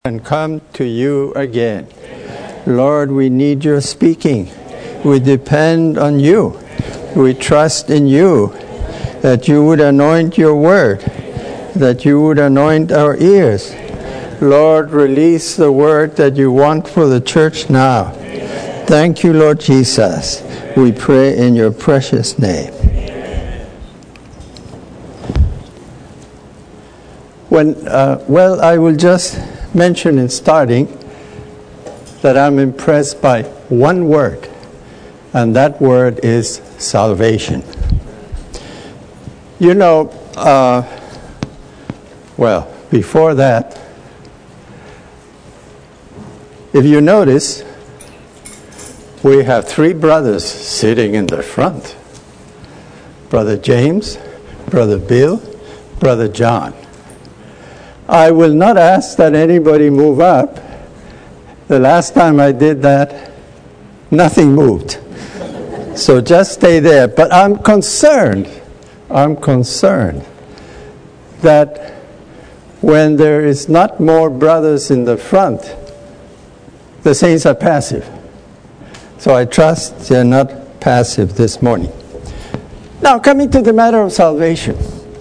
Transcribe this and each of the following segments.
and come to you again. Lord, we need your speaking. We depend on you. We trust in you that you would anoint your word, that you would anoint our ears. Lord, release the word that you want for the church now. Thank you, Lord Jesus. We pray in your precious name. I will just mention in starting that I'm impressed by one word, and that word is salvation. You know, before that, if you notice, we have three brothers sitting in the front. Brother James, Brother Bill, Brother John. I will not ask that anybody move up. The last time I did that, nothing moved. So just stay there. But I'm concerned that when there is not more brothers in the front, the saints are passive. So I trust they're not passive this morning. Now, coming to the matter of salvation.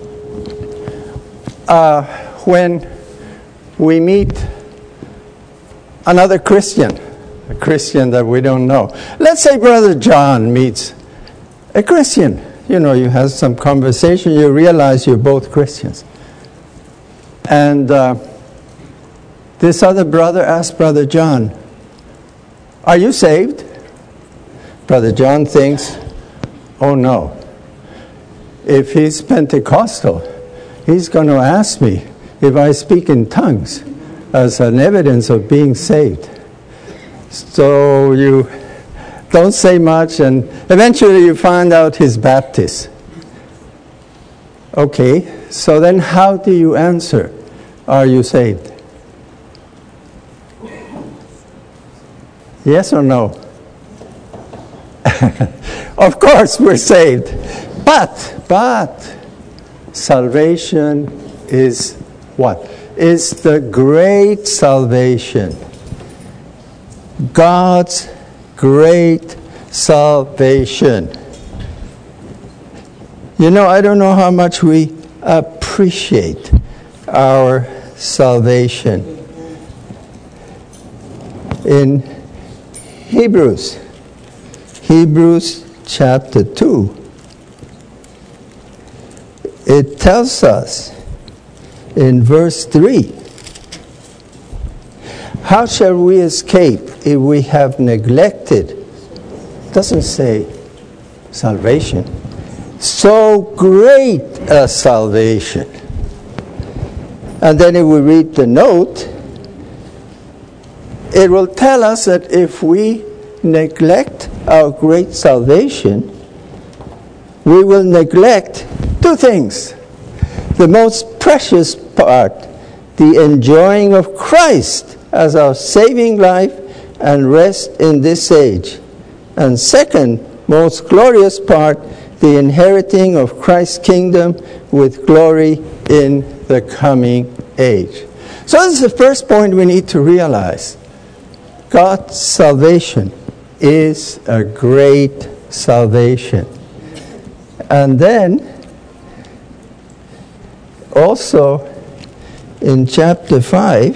When we meet another Christian, a Christian that we don't know. Let's say Brother John meets a Christian. You know, you have some conversation, you realize you're both Christians. And this other brother asked Brother John, "Are you saved?" Brother John thinks, "Oh no. If he's Pentecostal, he's going to ask me if I speak in tongues as an evidence of being saved." So you don't say much, and eventually you find out he's Baptist. Okay, so then how do you answer, "Are you saved?" Yes or no? Of course we're saved. But salvation is what? Is the great salvation. God's great salvation. You know, I don't know how much we appreciate our salvation. In Hebrews chapter 2, it tells us in verse 3, "How shall we escape if we have neglected," it doesn't say salvation, "so great a salvation?" And then if we read the note, it will tell us that if we neglect our great salvation, we will neglect two things. The most precious part, the enjoying of Christ as our saving life and rest in this age. And second, most glorious part, the inheriting of Christ's kingdom with glory in the coming age. So this is the first point we need to realize. God's salvation is a great salvation. And then, also in chapter 5,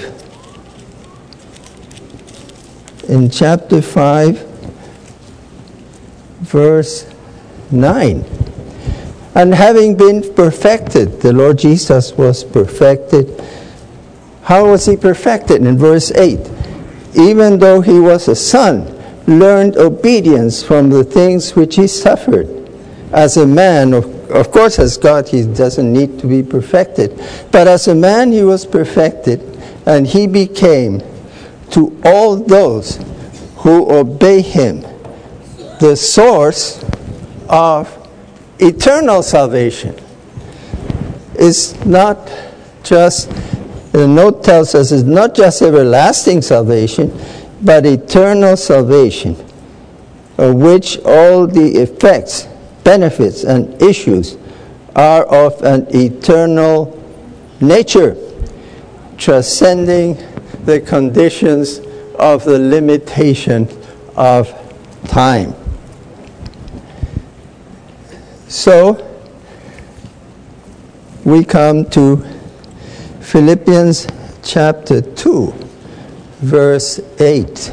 verse 9, "And having been perfected," the Lord Jesus was perfected. How was he perfected? In verse 8, "Even though he was a son, learned obedience from the things which he suffered. As a man, of course, as God, he doesn't need to be perfected. But as a man, he was perfected, and he became, to all those who obey him, the source of eternal salvation." It's not just, the note tells us, it's not just everlasting salvation, but eternal salvation, of which all the effects, benefits, and issues are of an eternal nature, transcending the conditions of the limitation of time. So, we come to Philippians chapter 2, verse 8.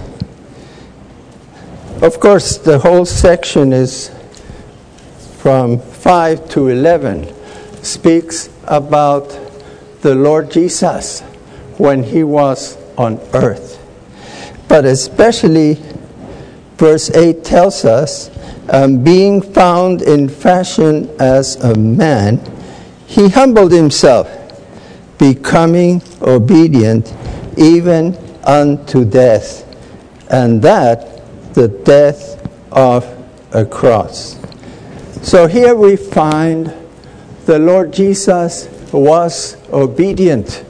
Of course, the whole section is from 5 to 11, speaks about the Lord Jesus when he was on earth. But especially verse 8 tells us, being found in fashion as a man, he humbled himself, becoming obedient even unto death, and that the death of a cross. So here we find the Lord Jesus was obedient.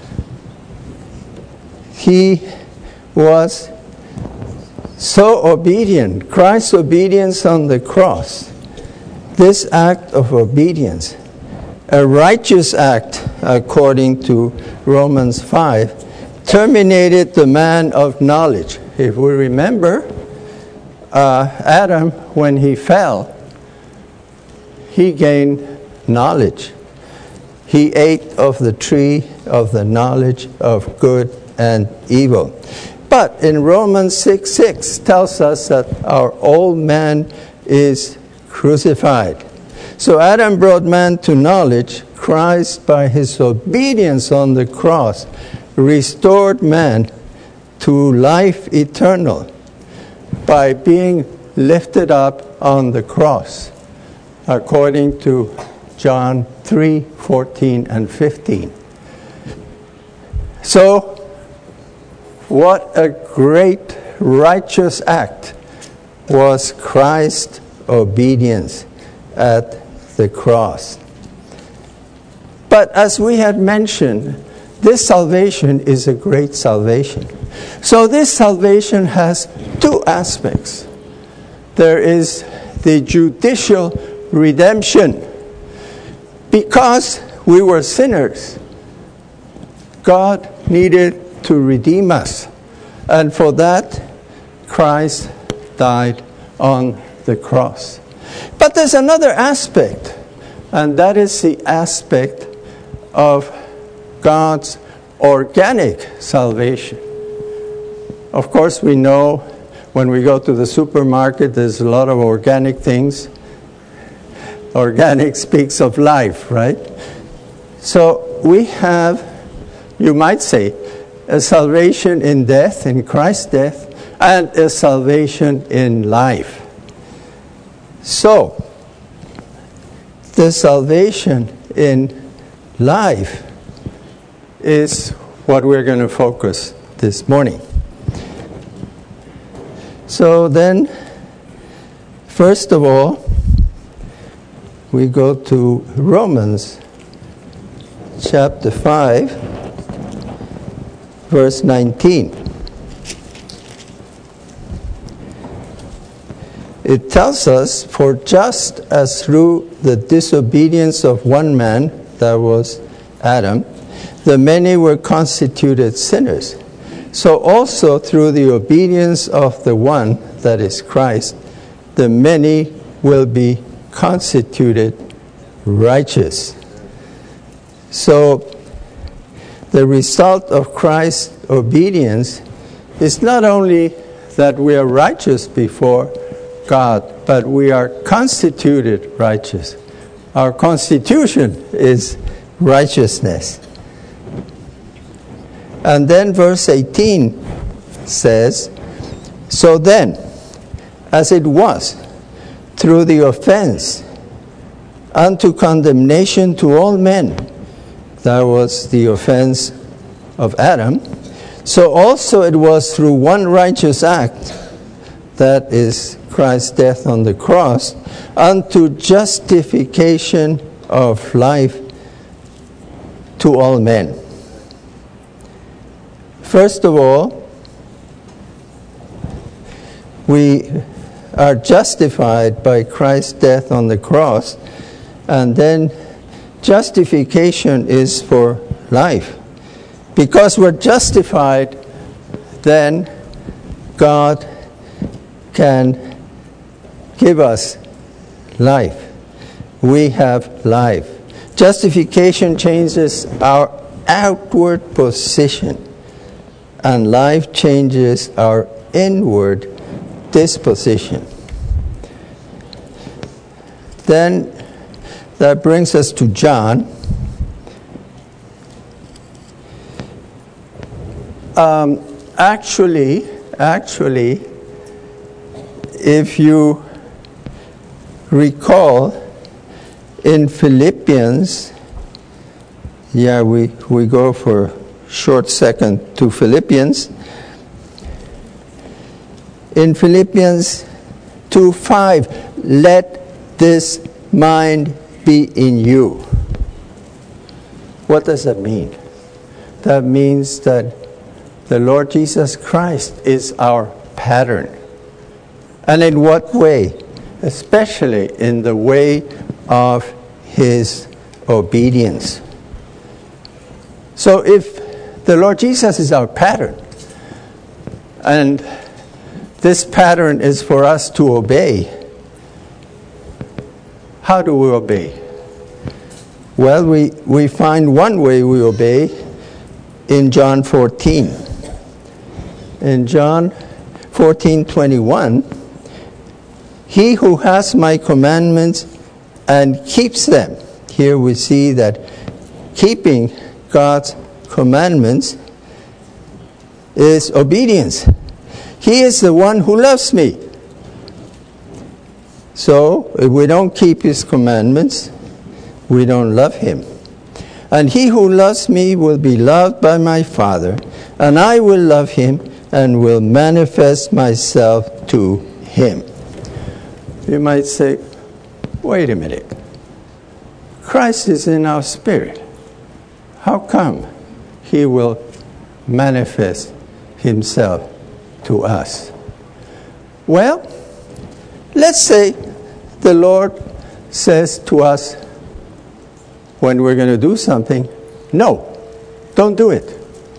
He was so obedient. Christ's obedience on the cross, this act of obedience, a righteous act according to Romans 5, terminated the man of knowledge. If we remember, Adam, when he fell, he gained knowledge. He ate of the tree of the knowledge of good and evil. But in Romans 6:6 tells us that our old man is crucified. So Adam brought man to knowledge. Christ, by his obedience on the cross, restored man to life eternal by being lifted up on the cross, according to John 3:14 and 15. So, what a great righteous act was Christ's obedience at the cross. But as we had mentioned, this salvation is a great salvation. So this salvation has two aspects. There is the judicial redemption. Because we were sinners, God needed to redeem us. And for that, Christ died on the cross. But there's another aspect, and that is the aspect of God's organic salvation. Of course, we know when we go to the supermarket, there's a lot of organic things. Organic speaks of life, right? So we have, you might say, a salvation in death, in Christ's death, and a salvation in life. So, the salvation in life is what we're going to focus this morning. So then, first of all, we go to Romans chapter 5, verse 19. It tells us, for just as through the disobedience of one man, that was Adam, the many were constituted sinners, so also through the obedience of the one, that is Christ, the many will be constituted righteous. So the result of Christ's obedience is not only that we are righteous before God, but we are constituted righteous. Our constitution is righteousness. And then verse 18 says, so then, as it was through the offense unto condemnation to all men, that was the offense of Adam, so also it was through one righteous act, that is Christ's death on the cross, unto justification of life to all men. First of all, we are justified by Christ's death on the cross, and then justification is for life. Because we're justified, then God can give us life. We have life. Justification changes our outward position, and life changes our inward disposition. Then that brings us to John. Actually, if you recall, in Philippians, we go for a short second to Philippians. In Philippians 2:5, let this mind be in you. What does that mean? That means that the Lord Jesus Christ is our pattern. And in what way? Especially in the way of His obedience. So if the Lord Jesus is our pattern, and this pattern is for us to obey, how do we obey? Well, we find one way we obey in John 14. In John 14:21, he who has my commandments and keeps them. Here we see that keeping God's commandments is obedience. He is the one who loves me. So, if we don't keep His commandments, we don't love Him. And he who loves me will be loved by my Father, and I will love him and will manifest myself to him. You might say, wait a minute. Christ is in our spirit. How come He will manifest Himself to us? Well, let's say the Lord says to us when we're going to do something, no, don't do it.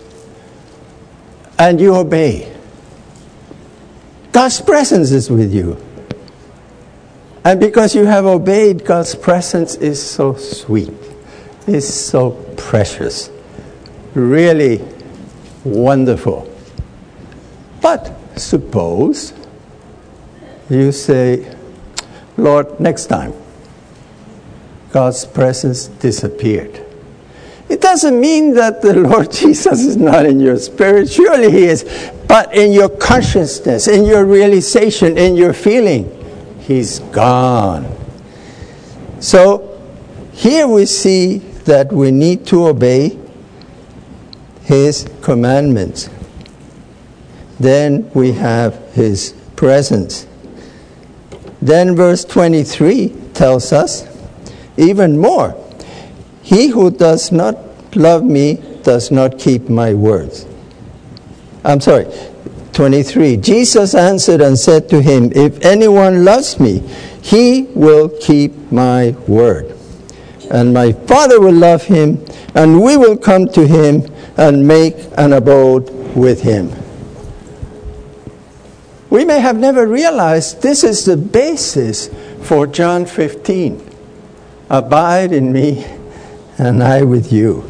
And you obey. God's presence is with you. And because you have obeyed, God's presence is so sweet. It's so precious. Really wonderful. But suppose you say, Lord, next time, God's presence disappeared. It doesn't mean that the Lord Jesus is not in your spirit. Surely He is. But in your consciousness, in your realization, in your feeling, He's gone. So here we see that we need to obey His commandments. Then we have His presence. Then verse 23 tells us even more. He who does not love me does not keep my words. 23. Jesus answered and said to him, if anyone loves me, he will keep my word. And my Father will love him, and we will come to him and make an abode with him. We may have never realized this is the basis for John 15. Abide in me, and I with you.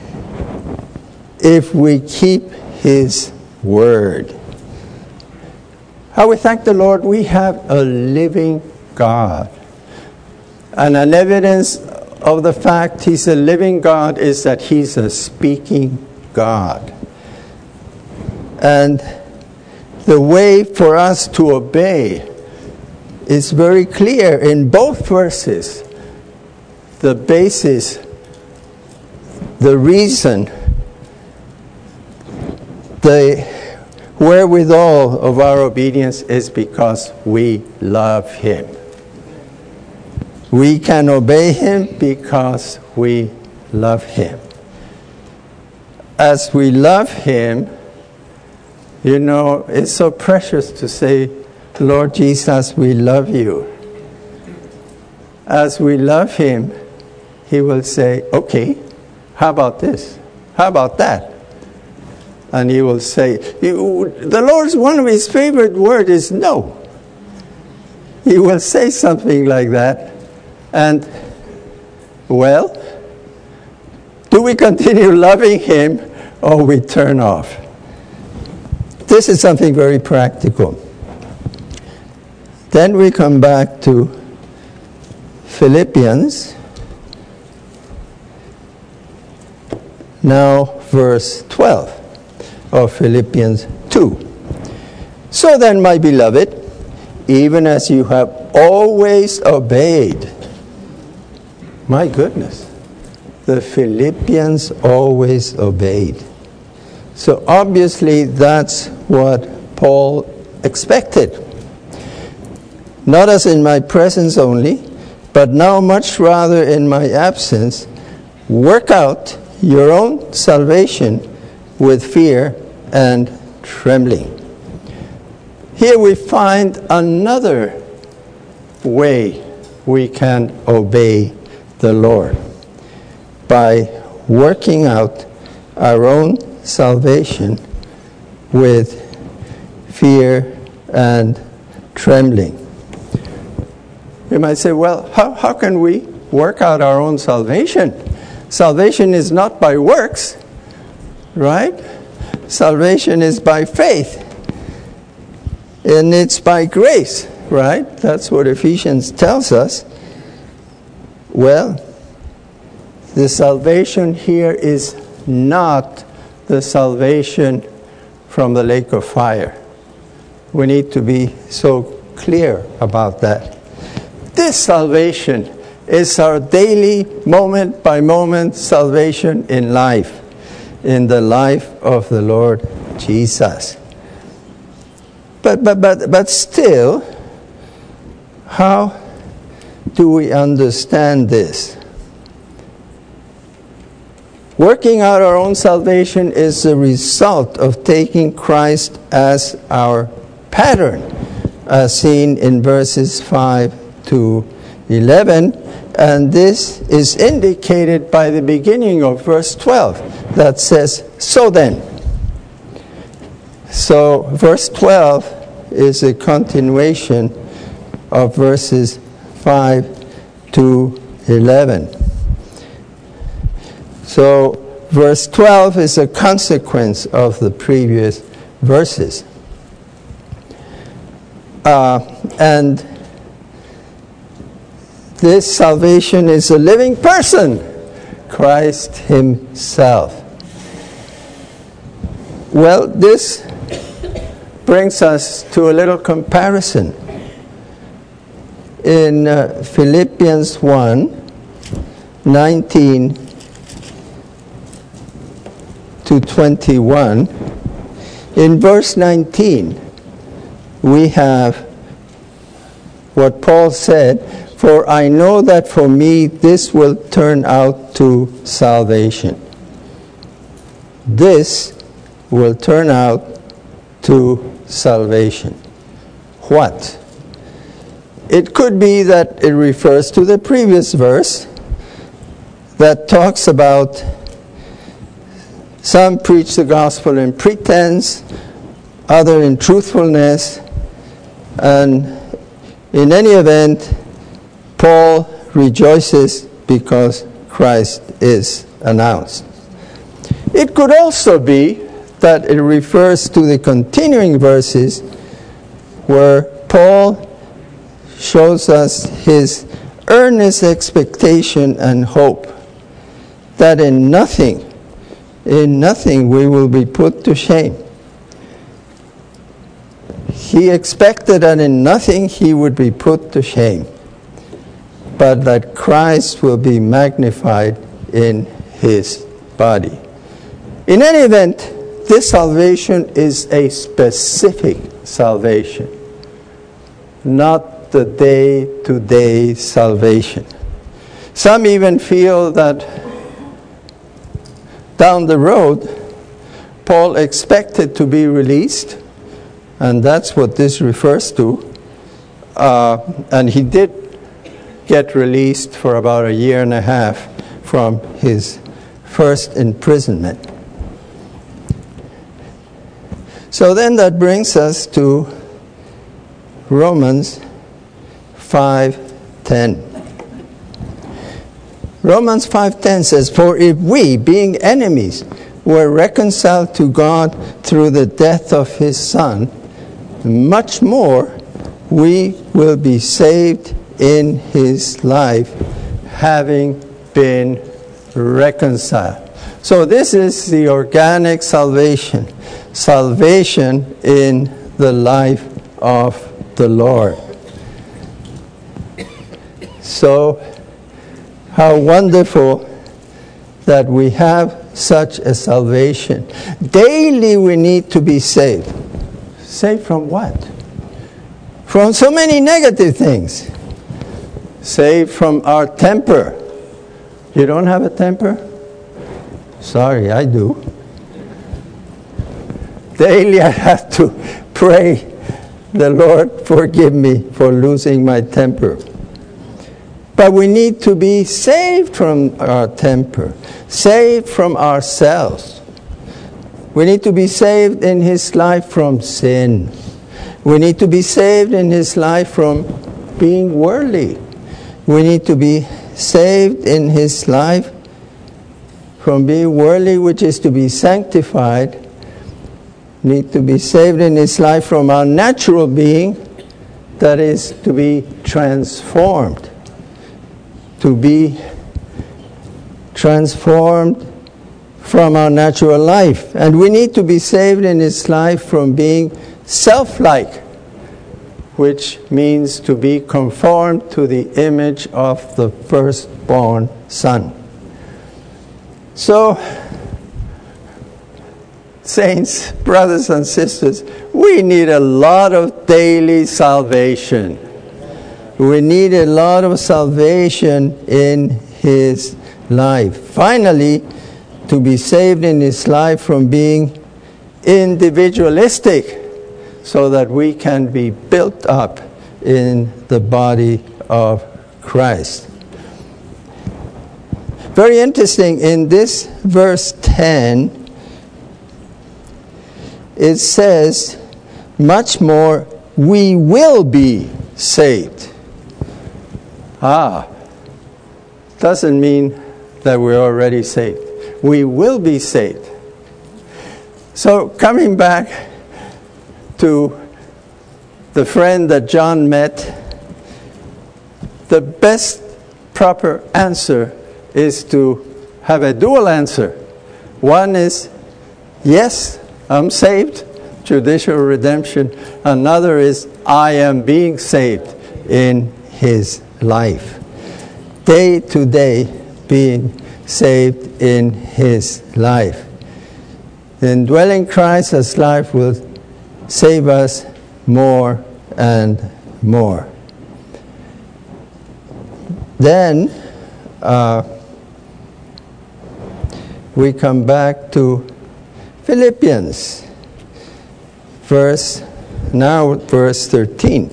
If we keep His word. How we thank the Lord, we have a living God. And an evidence of the fact He's a living God is that He's a speaking God. And the way for us to obey is very clear in both verses. The basis, the reason, the wherewithal of our obedience is because we love Him. We can obey Him because we love Him. As we love Him, you know, it's so precious to say, Lord Jesus, we love you. As we love Him, He will say, okay, how about this? How about that? And he will say, the Lord's one of his favorite words is no. He will say something like that. And, well, do we continue loving him or we turn off? This is something very practical. Then we come back to Philippians. Now, verse 12 of Philippians 2. So then, my beloved, even as you have always obeyed. My goodness. The Philippians always obeyed. So obviously that's what Paul expected. Not as in my presence only, but now much rather in my absence, work out your own salvation with fear and trembling. Here we find another way we can obey the Lord, by working out our own salvation with fear and trembling. You might say, well, how can we work out our own salvation? Salvation is not by works, right? Salvation is by faith. And it's by grace, right? That's what Ephesians tells us. Well, the salvation here is not the salvation from the lake of fire. We need to be so clear about that. This salvation is our daily, moment-by-moment salvation in life, in the life of the Lord Jesus. But still, how do we understand this? Working out our own salvation is the result of taking Christ as our pattern, as seen in verses 5 to 11. And this is indicated by the beginning of verse 12 that says, so then. So verse 12 is a continuation of verses 5 to 11. So verse 12 is a consequence of the previous verses. And this salvation is a living person, Christ himself. Well, this brings us to a little comparison. In Philippians 1:19 to 21, in verse 19, we have what Paul said, for I know that for me this will turn out to salvation. This will turn out to salvation. What? It could be that it refers to the previous verse that talks about some preach the gospel in pretense, other in truthfulness, and in any event, Paul rejoices because Christ is announced. It could also be that it refers to the continuing verses where Paul shows us his earnest expectation and hope that in nothing we will be put to shame. He expected that in nothing he would be put to shame, but that Christ will be magnified in his body. In any event, this salvation is a specific salvation, not the day-to-day salvation. Some even feel that down the road, Paul expected to be released, and that's what this refers to. And he did get released for about a year and a half from his first imprisonment. So then that brings us to Romans 5:10. Romans 5:10 says, "For if we, being enemies, were reconciled to God through the death of his Son, much more we will be saved in his life, having been reconciled." So this is the organic salvation. Salvation in the life of the Lord. So, how wonderful that we have such a salvation. Daily we need to be saved. Saved from what? From so many negative things. Saved from our temper. You don't have a temper? Sorry, I do. Daily I have to pray, the Lord forgive me for losing my temper. But we need to be saved from our temper, saved from ourselves. We need to be saved in his life from sin. We need to be saved in his life from being worldly. We need to be saved in his life from being worldly, which is to be sanctified. Need to be saved in his life from our natural being, that is to be transformed. To be transformed from our natural life. And we need to be saved in his life from being self-like, which means to be conformed to the image of the firstborn Son. So, saints, brothers and sisters, we need a lot of daily salvation. We need a lot of salvation in his life. Finally, to be saved in his life from being individualistic, so that we can be built up in the body of Christ. Very interesting, in this verse 10, it says, much more we will be saved. Doesn't mean that we're already saved. We will be saved. So coming back to the friend that John met, the best proper answer is to have a dual answer. One is, yes, I'm saved, judicial redemption. Another is, I am being saved in his life. Day to day being saved in his life. The indwelling Christ as life will save us more and more. Then we come back to Philippians, verse 13.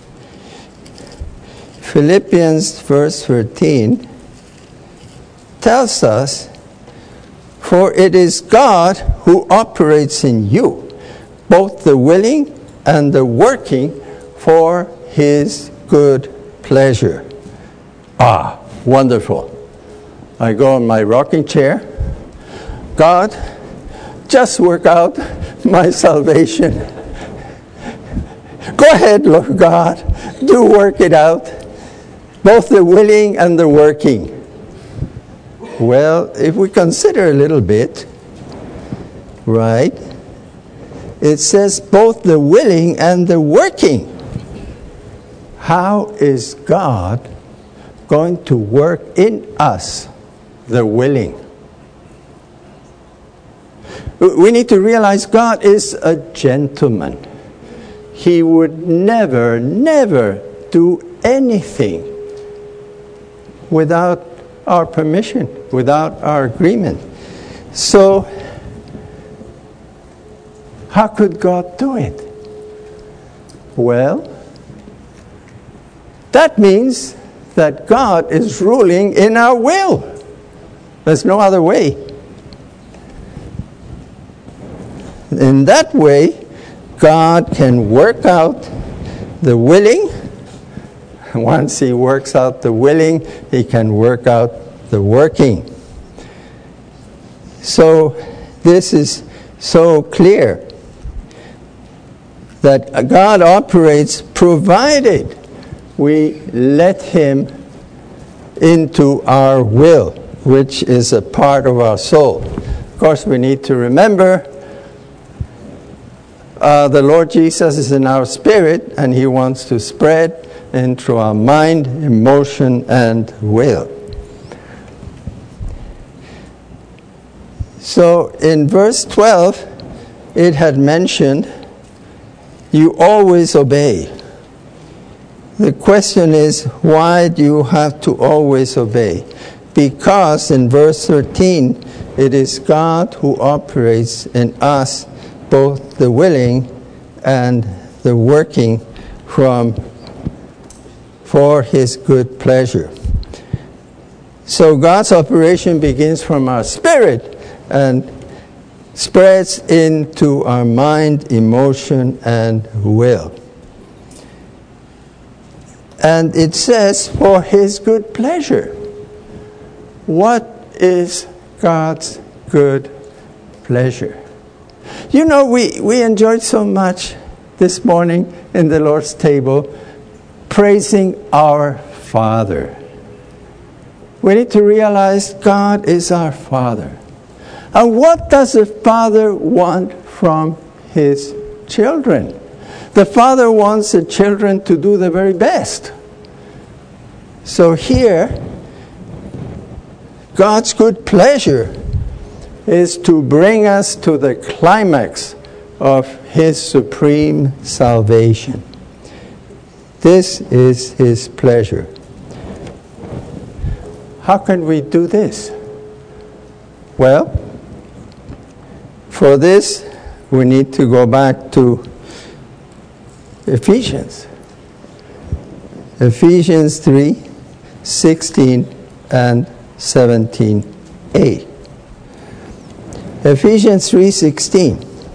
Philippians verse 13 tells us, for it is God who operates in you, both the willing and the working for his good pleasure. Wonderful. I go in my rocking chair. God, just work out my salvation. Go ahead, Lord God. Do work it out. Both the willing and the working. Well, if we consider a little bit, right? It says both the willing and the working. How is God going to work in us the willing? We need to realize God is a gentleman. He would never do anything without our permission, without our agreement. So, how could God do it? Well, that means that God is ruling in our will. There's no other way. In that way, God can work out the willing. Once he works out the willing, he can work out the working. So this is so clear that God operates provided we let him into our will, which is a part of our soul. Of course, we need to remember the Lord Jesus is in our spirit, and he wants to spread into our mind, emotion, and will. So in verse 12, it had mentioned, you always obey. The question is, why do you have to always obey? Because in verse 13, it is God who operates in us both the willing and the working for his good pleasure. So God's operation begins from our spirit and spreads into our mind, emotion, and will. And it says, for his good pleasure. What is God's good pleasure? You know, we enjoyed so much this morning in the Lord's table praising our Father. We need to realize God is our Father. And what does a father want from his children? The father wants the children to do the very best. So here, God's good pleasure is to bring us to the climax of his supreme salvation. This is his pleasure. How can we do this? Well, for this, we need to go back to Ephesians. Ephesians 3:16 and 17a. Ephesians 3:16.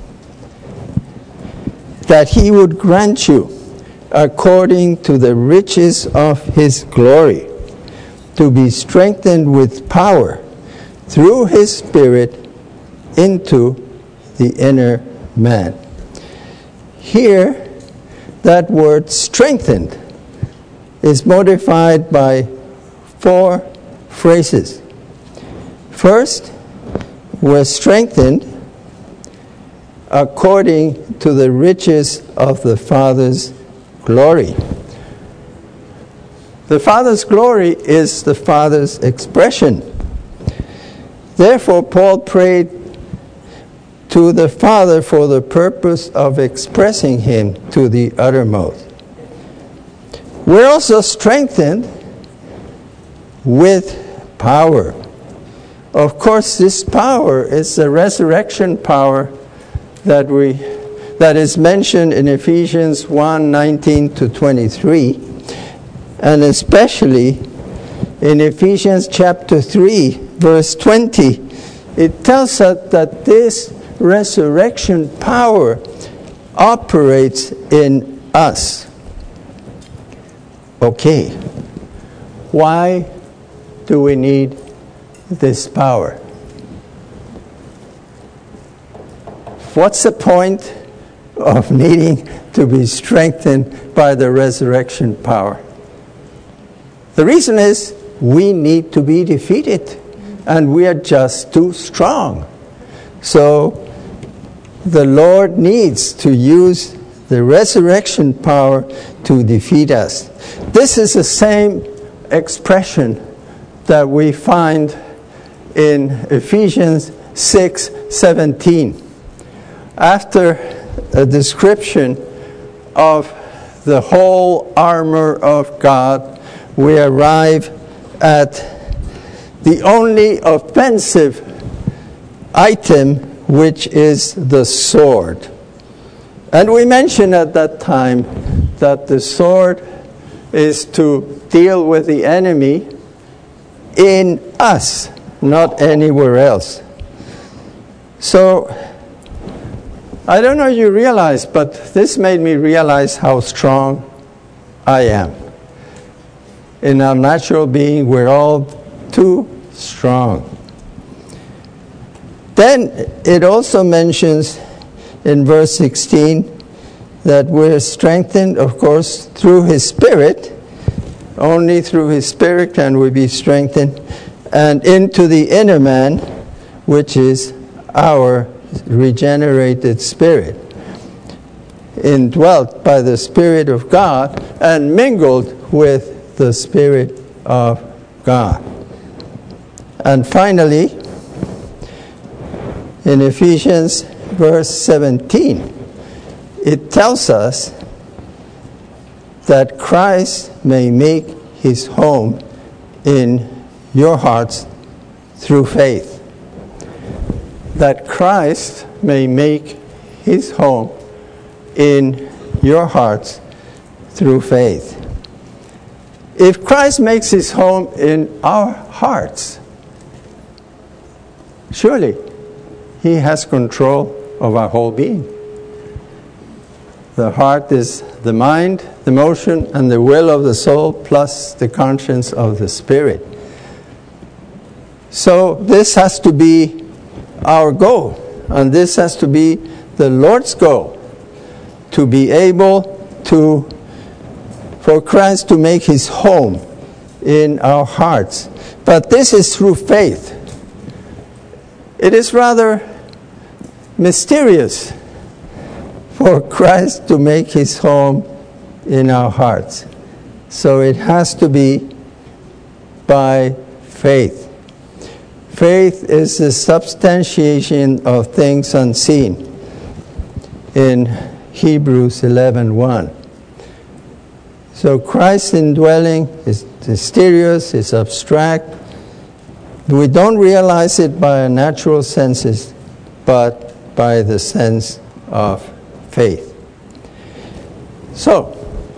That he would grant you, according to the riches of his glory, to be strengthened with power through his Spirit into the inner man. Here, that word strengthened is modified by 4 phrases. First, we're strengthened according to the riches of the Father's glory. The Father's glory is the Father's expression. Therefore, Paul prayed to the Father for the purpose of expressing him to the uttermost. We're also strengthened with power. Of course, this power is the resurrection power that is mentioned in Ephesians 1:19-23, and especially in Ephesians chapter 3, verse 20. It tells us that this resurrection power operates in us. Okay, why do we need this power? What's the point of needing to be strengthened by the resurrection power? The reason is we need to be defeated, and we are just too strong. So the Lord needs to use the resurrection power to defeat us. This is the same expression that we find in Ephesians 6:17. After a description of the whole armor of God, we arrive at the only offensive item, which is the sword. And we mentioned at that time that the sword is to deal with the enemy in us, not anywhere else. So I don't know if you realize, but this made me realize how strong I am. In our natural being, we're all too strong. Then it also mentions in verse 16 that we're strengthened, of course, through His Spirit. Only through His Spirit can we be strengthened. And into the inner man, which is our regenerated spirit, indwelt by the Spirit of God and mingled with the Spirit of God. And finally, in Ephesians verse 17, it tells us that Christ may make His home in your hearts through faith. That Christ may make His home in your hearts through faith. If Christ makes His home in our hearts, surely He has control of our whole being. The heart is the mind, the motion, and the will of the soul, plus the conscience of the spirit. So this has to be our goal, and this has to be the Lord's goal, to be able for Christ to make His home in our hearts. But this is through faith. It is rather mysterious for Christ to make His home in our hearts. So it has to be by faith. Faith is the substantiation of things unseen in Hebrews 11:1. So Christ's indwelling is mysterious, it's abstract. We don't realize it by our natural senses, but by the sense of faith. So,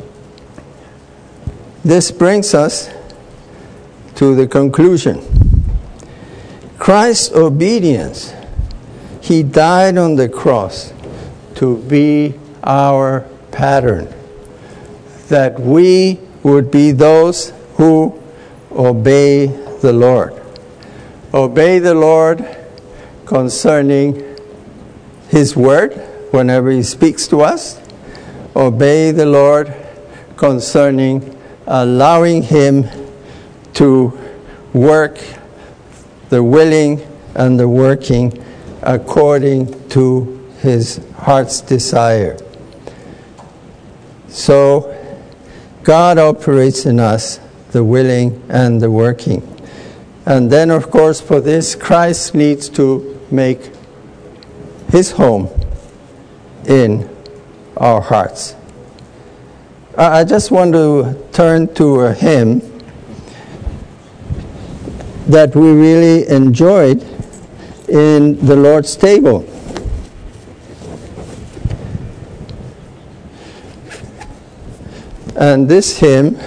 this brings us to the conclusion. Christ's obedience, He died on the cross to be our pattern, that we would be those who obey the Lord. Obey the Lord concerning His word whenever He speaks to us. Obey the Lord concerning allowing Him to work the willing and the working according to His heart's desire. So God operates in us the willing and the working. And then, of course, for this, Christ needs to make His home in our hearts. I just want to turn to a hymn that we really enjoyed in the Lord's table. And this hymn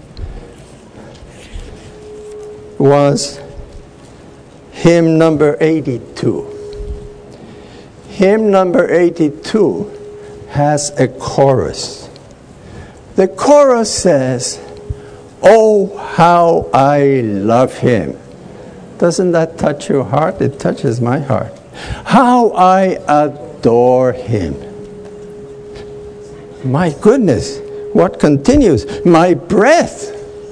was hymn number 82. Hymn number 82 has a chorus. The chorus says, "Oh, how I love Him." Doesn't that touch your heart? It touches my heart. How I adore Him. My goodness, what continues? My breath.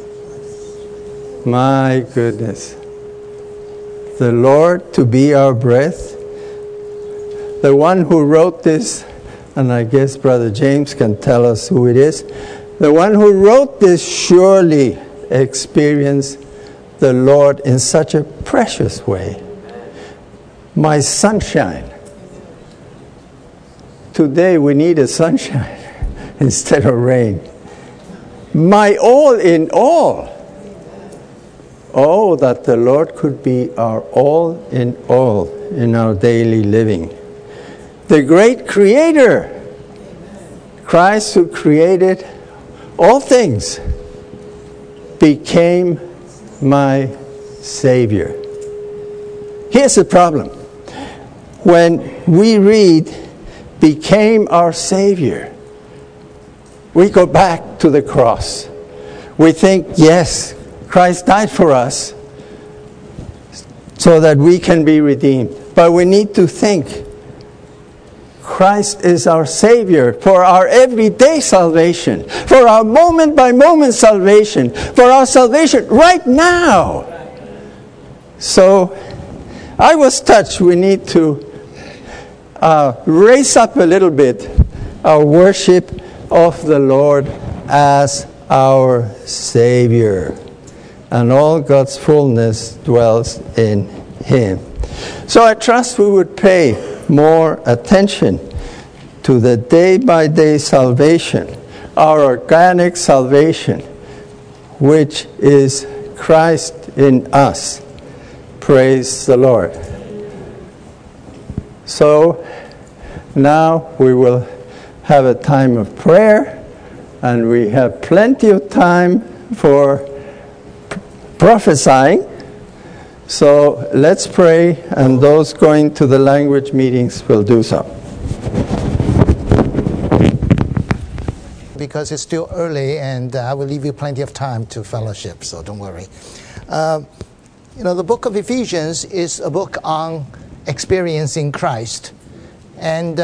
My goodness. The Lord to be our breath. The one who wrote this, and I guess Brother James can tell us who it is. The one who wrote this surely experienced the Lord in such a precious way. My sunshine. Today we need a sunshine instead of rain. My all in all. Oh, that the Lord could be our all in our daily living. The great Creator, Christ who created all things, became my Savior. Here's the problem. When we read became our Savior, we go back to the cross. We think, yes, Christ died for us so that we can be redeemed. But we need to think, Christ is our Savior for our everyday salvation, for our moment-by-moment salvation, for our salvation right now. So, I was touched. We need to raise up a little bit our worship of the Lord as our Savior. And all God's fullness dwells in Him. So I trust we would pay more attention to the day-by-day salvation, our organic salvation, which is Christ in us. Praise the Lord. So now we will have a time of prayer, and we have plenty of time for prophesying. So let's pray, and those going to the language meetings will do so. Because it's still early, and I will leave you plenty of time to fellowship, so don't worry. The book of Ephesians is a book on experiencing Christ. And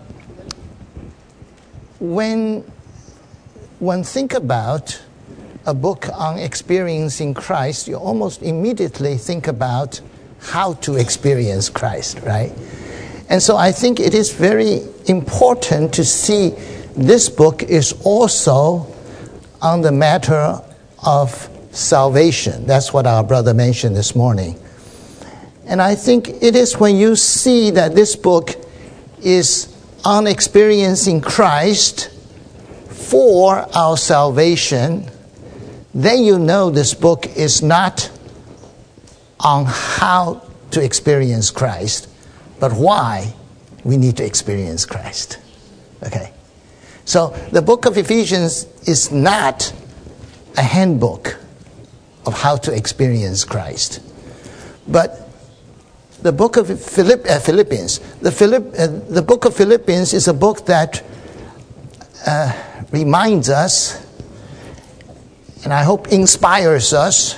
when one think about a book on experiencing Christ, you almost immediately think about how to experience Christ, right? And so I think it is very important to see this book is also on the matter of salvation. That's what our brother mentioned this morning. And I think it is when you see that this book is on experiencing Christ for our salvation, then you know this book is not on how to experience Christ, but why we need to experience Christ. Okay? So the book of Ephesians is not a handbook of how to experience Christ. But the book of Philippians, the book of Philippians is a book that reminds us, and I hope inspires us,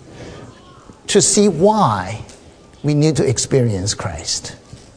to see why we need to experience Christ.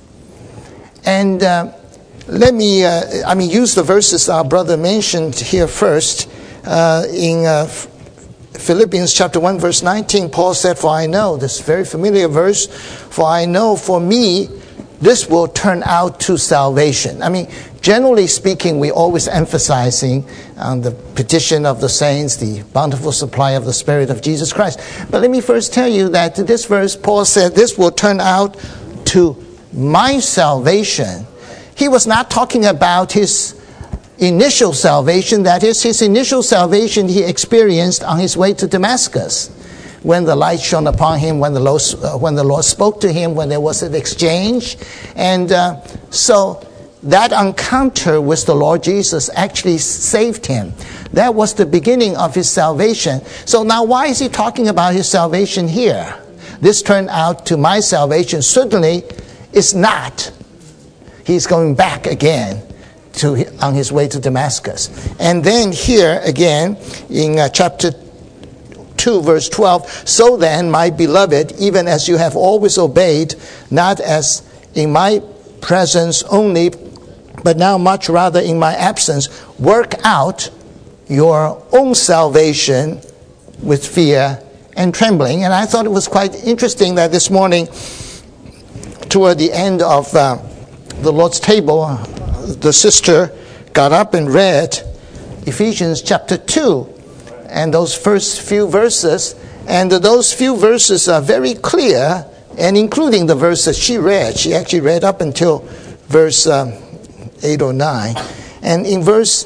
And let me use the verses our brother mentioned here first. In Philippians chapter 1, verse 19, Paul said, "For I know," this very familiar verse, "for I know for me this will turn out to salvation." I mean, generally speaking, we always emphasizing on the petition of the saints, the bountiful supply of the Spirit of Jesus Christ. But let me first tell you that this verse, Paul said, "This will turn out to my salvation." He was not talking about his initial salvation. That is, his initial salvation he experienced on his way to Damascus, when the light shone upon him, when the Lord spoke to him, when there was an exchange. And so that encounter with the Lord Jesus actually saved him. That was the beginning of his salvation. So now why is he talking about his salvation here? This turned out to my salvation. Certainly it's not. He's going back again on his way to Damascus. And then here again in chapter 2 verse 12, "So then, my beloved, even as you have always obeyed, not as in my presence only, but now much rather in my absence, work out your own salvation with fear and trembling." And I thought it was quite interesting that this morning, toward the end of the Lord's table, the sister got up and read Ephesians chapter 2 and those first few verses. And those few verses are very clear, and including the verse that she read. She actually read up until verse 8 or 9. And in verse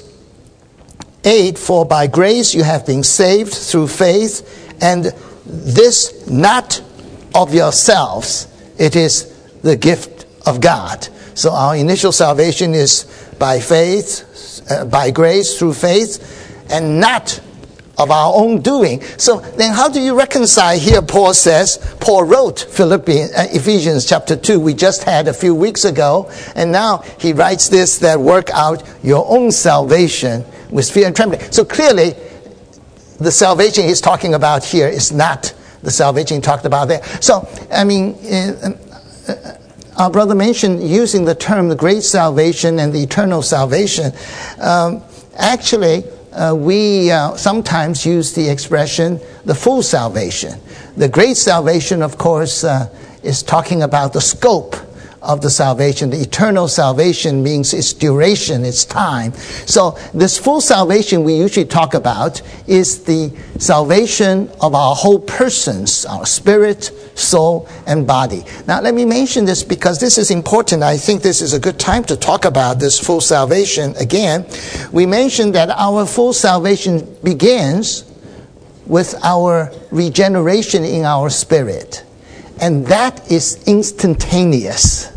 8, "For by grace you have been saved through faith, and this not of yourselves, it is the gift of God." So our initial salvation is by faith, by grace through faith, and not of our own doing. So then how do you reconcile here? Paul wrote Ephesians chapter 2, we just had a few weeks ago, and now he writes this, that work out your own salvation with fear and trembling. So clearly, the salvation he's talking about here is not the salvation he talked about there. So, I mean, our brother mentioned using the term the great salvation and the eternal salvation. Actually, we sometimes use the expression the full salvation. The great salvation, of course, is talking about the scope of the salvation. The eternal salvation means its duration, its time. So this full salvation we usually talk about is the salvation of our whole persons, our spirit, soul, and body. Now let me mention this because this is important. I think this is a good time to talk about this full salvation again. We mentioned that our full salvation begins with our regeneration in our spirit. And that is instantaneous.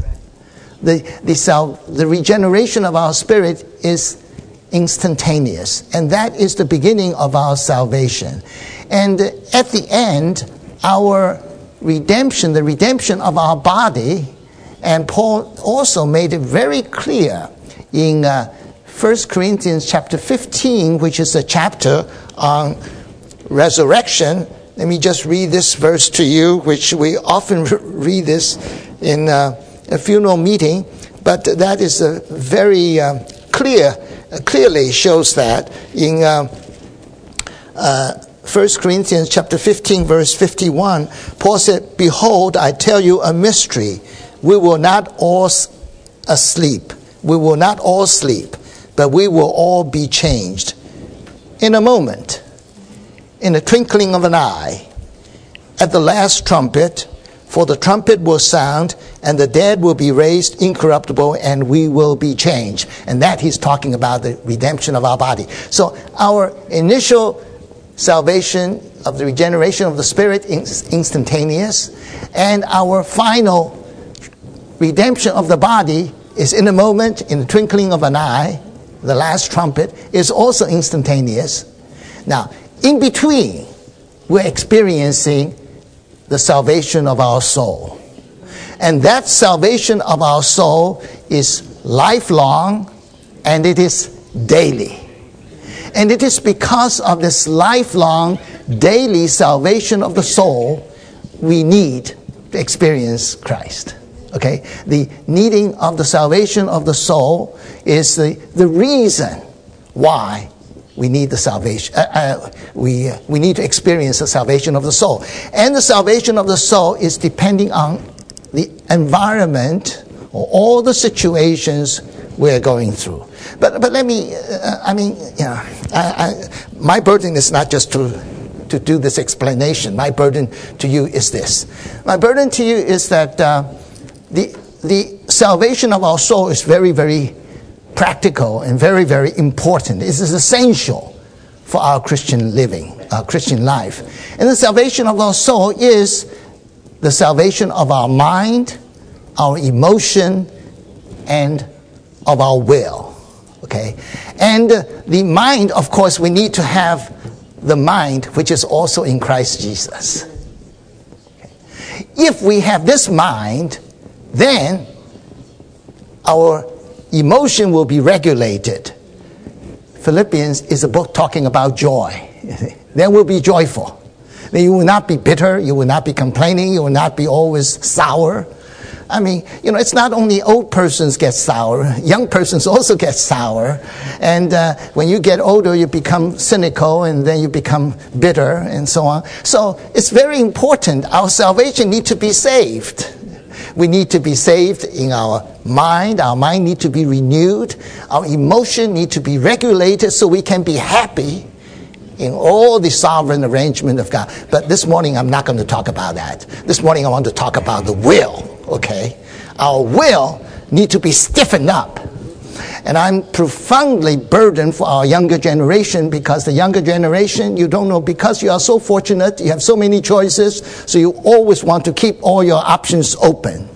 The regeneration of our spirit is instantaneous. And that is the beginning of our salvation. And at the end, our redemption, the redemption of our body, and Paul also made it very clear in 1 Corinthians chapter 15, which is a chapter on resurrection. Let me just read this verse to you, which we often read this in a funeral meeting, but that is a very clearly shows that in 1 Corinthians chapter 15, verse 51, Paul said, "Behold, I tell you a mystery. We will not all sleep. We will not all sleep, but we will all be changed in a moment, in the twinkling of an eye, at the last trumpet, for the trumpet will sound, and the dead will be raised incorruptible, and we will be changed." And that he's talking about the redemption of our body. So our initial salvation of the regeneration of the spirit is instantaneous, and our final redemption of the body is in a moment, in the twinkling of an eye. The last trumpet is also instantaneous. Now, in between, we're experiencing the salvation of our soul. And that salvation of our soul is lifelong, and it is daily. And it is because of this lifelong, daily salvation of the soul, we need to experience Christ. Okay? The needing of the salvation of the soul is the reason why we need the salvation. We need to experience the salvation of the soul. And the salvation of the soul is depending on the environment or all the situations we're going through. But let me, my burden is not just to do this explanation. My burden to you is this. My burden to you is that the salvation of our soul is very, very practical and very, very important. It is essential for our Christian living, our Christian life. And the salvation of our soul is the salvation of our mind, our emotion, and of our will. Okay? And the mind, of course, we need to have the mind which is also in Christ Jesus. Okay. If we have this mind, then our emotion will be regulated. Philippians is a book talking about joy. Then we'll be joyful. Then you will not be bitter. You will not be complaining. You will not be always sour. I mean, it's not only old persons get sour. Young persons also get sour. And when you get older, you become cynical, and then you become bitter, and so on. So it's very important. Our salvation needs to be saved. We need to be saved in our mind. Our mind needs to be renewed. Our emotion needs to be regulated so we can be happy in all the sovereign arrangement of God. But this morning, I'm not going to talk about that. This morning, I want to talk about the will, okay? Our will needs to be stiffened up. And I'm profoundly burdened for our younger generation, because the younger generation, you don't know, because you are so fortunate, you have so many choices, so you always want to keep all your options open.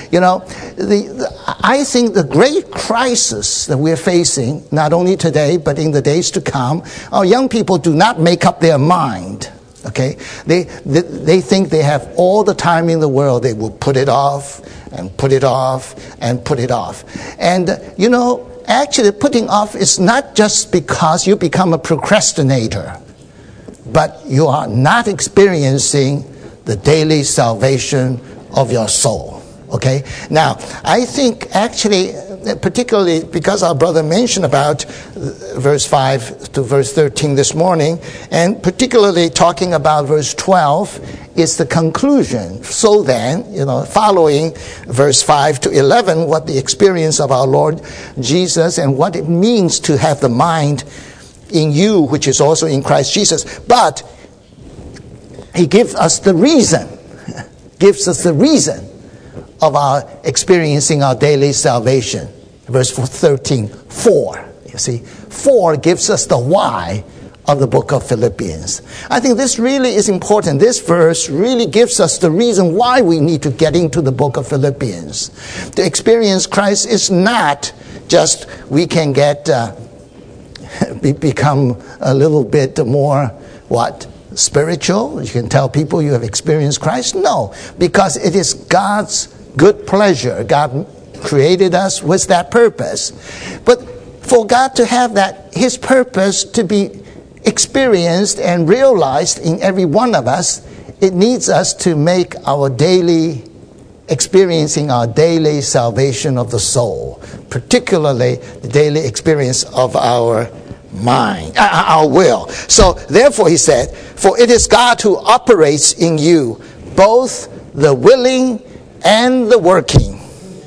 I think the great crisis that we're facing, not only today, but in the days to come, our young people do not make up their mind. Okay? They think they have all the time in the world. They will put it off and put it off and put it off. And, actually putting off is not just because you become a procrastinator, but you are not experiencing the daily salvation of your soul. Okay? Now, I think actually, particularly because our brother mentioned about verse 5 to verse 13 this morning, and particularly talking about verse 12, is the conclusion. So then, following verse 5 to 11, what the experience of our Lord Jesus and what it means to have the mind in you, which is also in Christ Jesus. But he gives us the reason, of our experiencing our daily salvation. Verse 13, 4. You see, 4 gives us the why of the book of Philippians. I think this really is important. This verse really gives us the reason why we need to get into the book of Philippians. To experience Christ is not just we can become a little bit more, spiritual. You can tell people you have experienced Christ. No, because it is God's good pleasure. God created us with that purpose. But for God to have that, His purpose to be experienced and realized in every one of us, it needs us to make experiencing our daily salvation of the soul, particularly the daily experience of our mind, our will. So therefore he said, for it is God who operates in you both the willing and the working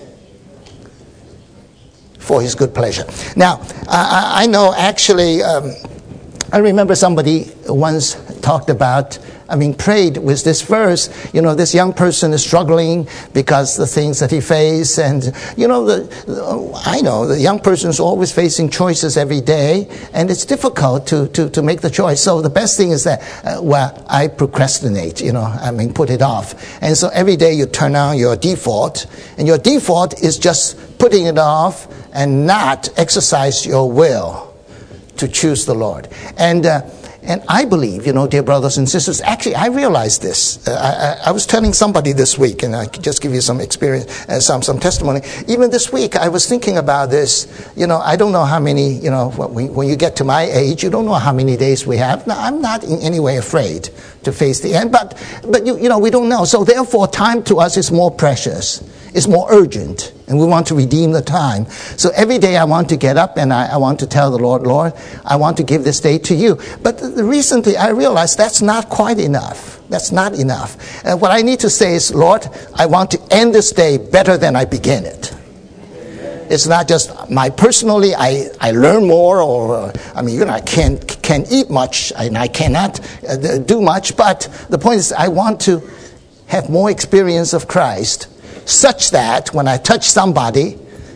for his good pleasure. Now, I know actually, I remember somebody once prayed with this verse. This young person is struggling because the things that he faced, and I know the young person is always facing choices every day, and it's difficult to make the choice. So the best thing is that I procrastinate. Put it off, and so every day you turn on your default, and your default is just putting it off and not exercise your will to choose the Lord. And I believe, dear brothers and sisters, actually I realized this. I was telling somebody this week, and I could just give you some experience, some testimony. Even this week, I was thinking about this. I don't know how many, when you get to my age, you don't know how many days we have. Now, I'm not in any way afraid to face the end, but we don't know. So therefore, time to us is more precious. It's more urgent, and we want to redeem the time. So every day I want to get up and I want to tell the Lord, Lord, I want to give this day to you. But recently I realized that's not quite enough. That's not enough. What I need to say is, Lord, I want to end this day better than I began it. It's not just personally, I learn more, or, I can't eat much, and I cannot do much, but the point is I want to have more experience of Christ, such that when I touch somebody,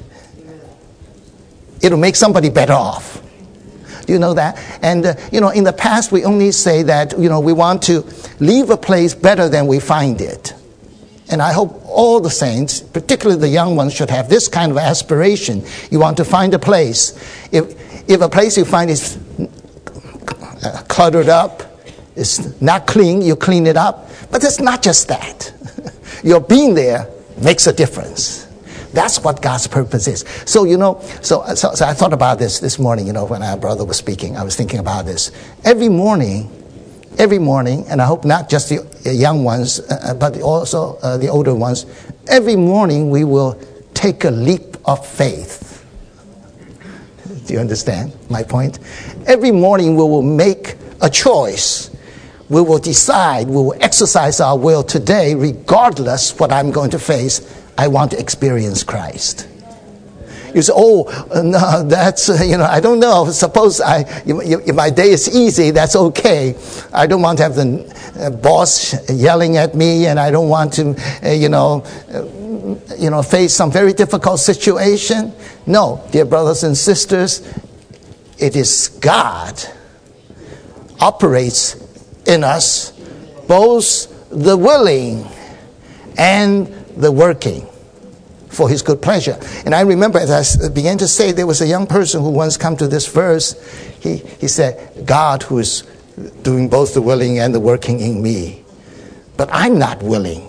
it'll make somebody better off. Do you know that? And, in the past, we only say that, we want to leave a place better than we find it. And I hope all the saints, particularly the young ones, should have this kind of aspiration. You want to find a place. If a place you find is cluttered up, it's not clean, you clean it up. But it's not just that. Your being there makes a difference. That's what God's purpose is. So, so I thought about this morning, when our brother was speaking. I was thinking about this. Every morning, and I hope not just the young ones, but also the older ones, every morning we will take a leap of faith. Do you understand my point? Every morning we will make a choice. We will decide, we will exercise our will today, regardless what I'm going to face. I want to experience Christ. You say, no, that's, I don't know. Suppose if my day is easy, that's okay. I don't want to have the boss yelling at me, and I don't want to, face some very difficult situation. No, dear brothers and sisters, it is God operates in us both the willing and the working. for his good pleasure. And I remember as I began to say, there was a young person who once come to this verse. He said, God who is doing both the willing and the working in me. But I'm not willing.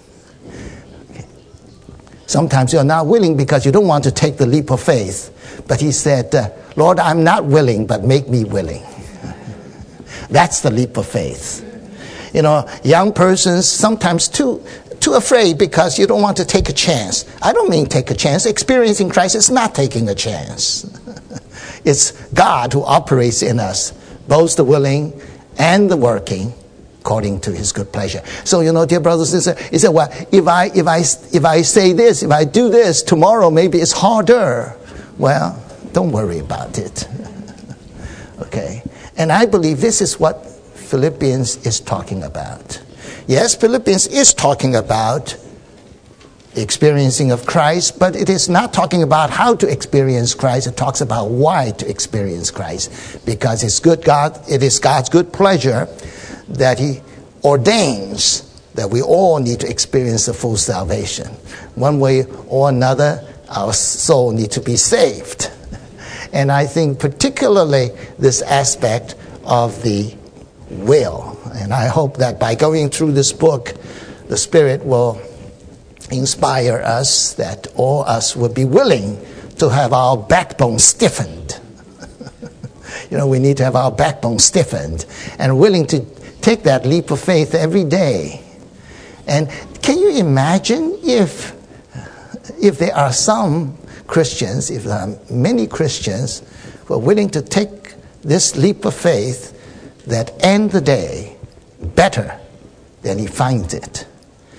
Sometimes you're not willing because you don't want to take the leap of faith. But he said, Lord, I'm not willing, but make me willing. That's the leap of faith. You know, young persons sometimes too afraid because you don't want to take a chance. I don't mean take a chance. Experiencing Christ is not taking a chance. It's God who operates in us, both the willing and the working, according to his good pleasure. So, you know, dear brothers and sisters, he said, well, if I say this, if I do this, tomorrow maybe it's harder. Well, don't worry about it. Okay? And I believe this is what Philippians is talking about. Yes, Philippians is talking about the experiencing of Christ, but it is not talking about how to experience Christ. It talks about why to experience Christ. Because it is God's good pleasure that he ordains that we all need to experience the full salvation. One way or another, our soul needs to be saved. And I think particularly this aspect of the will. And I hope that by going through this book, the Spirit will inspire us, that all us will be willing to have our backbone stiffened. You know, we need to have our backbone stiffened and willing to take that leap of faith every day. And can you imagine if there are some Christians, if there are many Christians who are willing to take this leap of faith that end the day better than he finds it?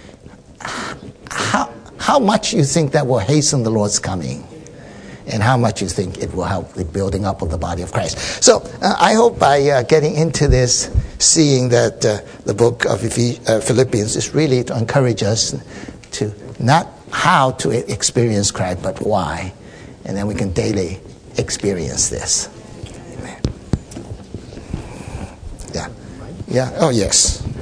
How much you think that will hasten the Lord's coming? And how much you think it will help the building up of the body of Christ? So I hope by getting into this, seeing that the book of Philippians is really to encourage us to not how to experience Christ, but why. And then we can daily experience this. Amen. Yeah. Yeah. Oh, yes.